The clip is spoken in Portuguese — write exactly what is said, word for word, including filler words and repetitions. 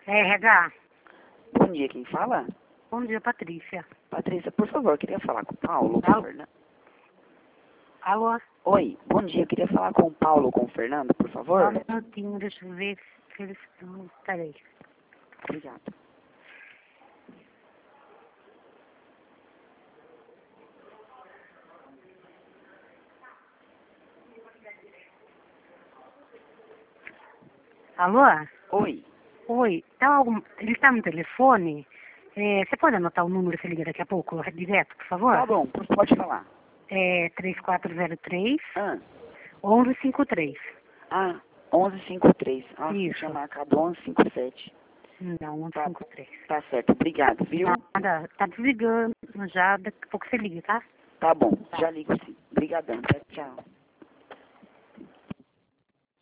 É, R H. Bom dia, quem fala? Bom dia, Patrícia. Patrícia, por favor, eu queria falar com o Paulo, com o Alô? Fernando. Alô? Oi, bom dia, eu queria falar com o Paulo, com o Fernando, por Só favor. um minutinho, deixa eu ver se eles estão... Peraí. Obrigado. Alô? Oi, Oi. Tá algum... Ele está no telefone? É, você pode anotar o número que liga daqui a pouco, direto, por favor? tá bom, pode falar. É três quatro zero três, Ah, um um cinco três. ah onze cinquenta e três. Ah, Isso. tinha marcado onze cinquenta e sete. Não, um Tá, cinco três. tá certo, obrigado, viu? Nada, tá desligando já, daqui a pouco você liga, tá? Tá bom, Tá. já ligo sim. Obrigadão, tchau, tchau.